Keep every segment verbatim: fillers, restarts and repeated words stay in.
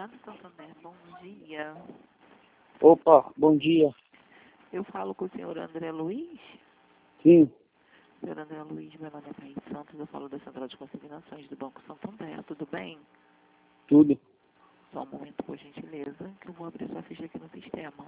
Banco Santander, bom dia. Opa, bom dia. Eu falo com o senhor André Luiz? Sim. Senhor André Luiz, meu nome é Thaís Santos, eu falo da Central de Consignações do Banco Santander, tudo bem? Tudo. Só um momento, por gentileza, que eu vou abrir sua ficha aqui no sistema.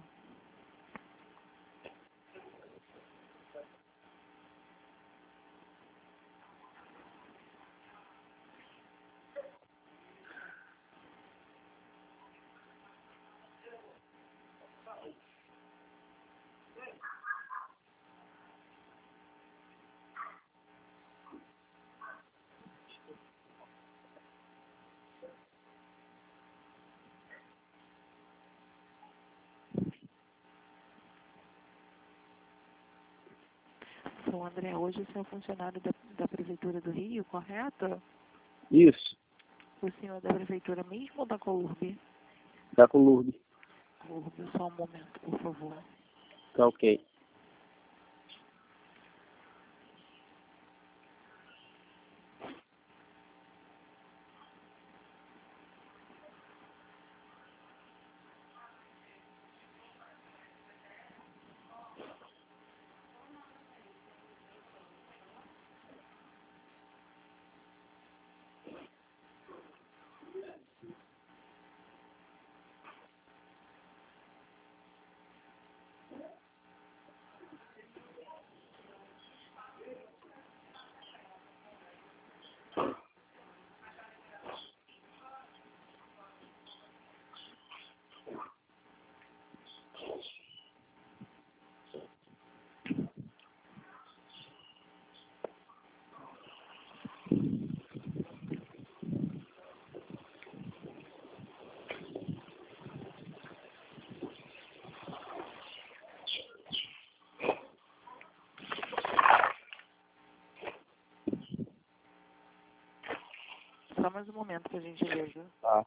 Sou André, hoje o senhor é funcionário da, da Prefeitura do Rio, correto? Isso. O senhor é da Prefeitura mesmo ou da Colurb? Da Colurb. Colurb, só um momento, por favor. Tá ok. Só mais um momento, por gentileza. Tá.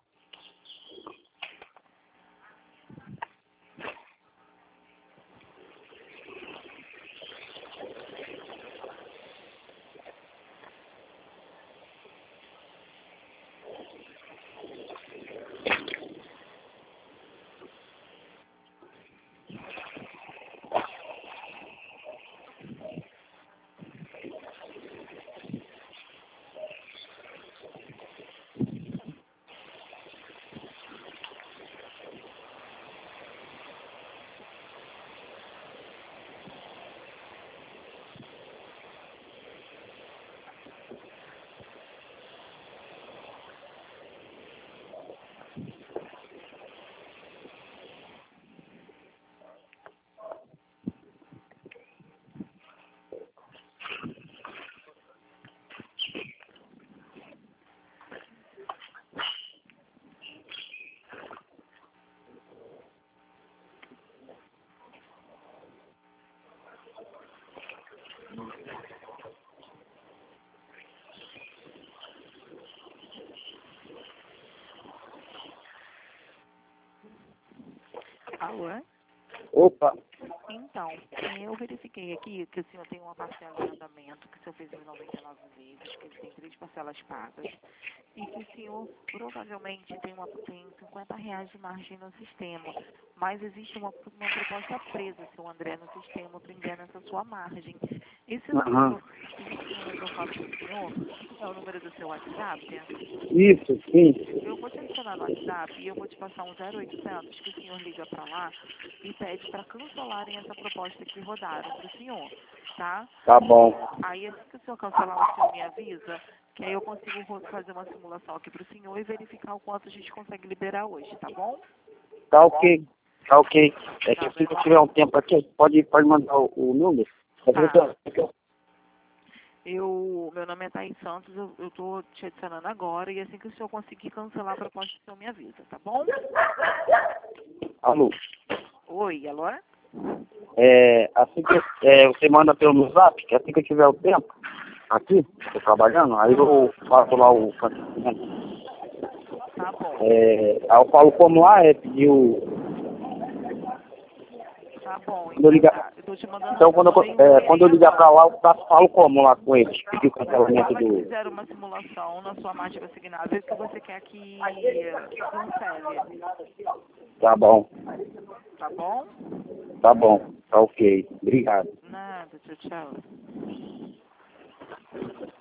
Alô? Opa. Então, eu verifiquei aqui que o senhor tem uma parcela em andamento, que o senhor fez em noventa e nove vezes, que ele tem três parcelas pagas, e que o senhor provavelmente tem, uma, tem cinquenta reais de margem no sistema, mas existe uma, uma proposta presa, seu André, no sistema, prendendo essa sua margem. Esse número, Aham. esse número que eu falo com o senhor é o número do seu WhatsApp? Isso, sim. Eu vou te adicionar no WhatsApp e eu vou te passar um zero oitocentos que o senhor liga para lá e pede para cancelarem essa proposta que rodaram para o senhor, tá? Tá bom. Aí assim que o senhor cancelar, o senhor me avisa, que aí eu consigo ro- fazer uma simulação aqui para o senhor e verificar o quanto a gente consegue liberar hoje, tá bom? Tá ok. Tá ok. É que Tá assim que eu bem. tiver um tempo aqui, pode, pode mandar o, o número. Tá. Eu, meu nome é Thaís Santos, eu, eu tô te adicionando agora e assim que o senhor conseguir cancelar a proposta, o senhor me avisa, tá bom? Alô. Oi, alô? É, assim que é, você manda pelo meu zap, que assim que eu tiver o tempo, aqui, tô trabalhando, aí eu faço lá o cancelamento. Tá bom. É, aí eu falo como lá, é pedir o. Tá bom, Quando eu ligar, tá. Eu tô te mandando então, quando eu, é, quando eu ligar pra lá, eu faço- falo como lá com eles? Pedir o cancelamento Fala que do... fizeram uma simulação na sua mágica assignada e que você quer que cancele. Tá bom, Tá bom? tá bom, tá ok. Obrigado. Nada, tchau, tchau.